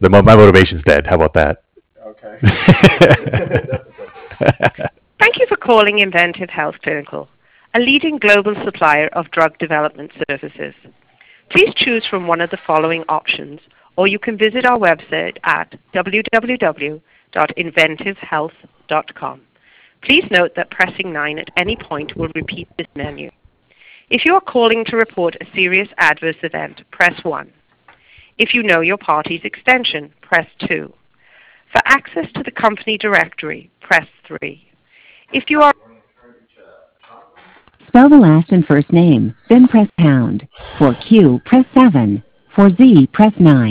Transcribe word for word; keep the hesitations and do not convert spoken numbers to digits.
The mo- my motivation's dead. How about that? Okay. That's acceptable. Thank you for calling Inventive Health Clinical, a leading global supplier of drug development services. Please choose from one of the following options, or you can visit our website at w w w dot inventive health dot com. Please note that pressing nine at any point will repeat this menu. If you are calling to report a serious adverse event, press one. If you know your party's extension, press two. For access to the company directory, press three. If you are Spell the last and first name, then press pound. For Q, press seven. For Z, press nine.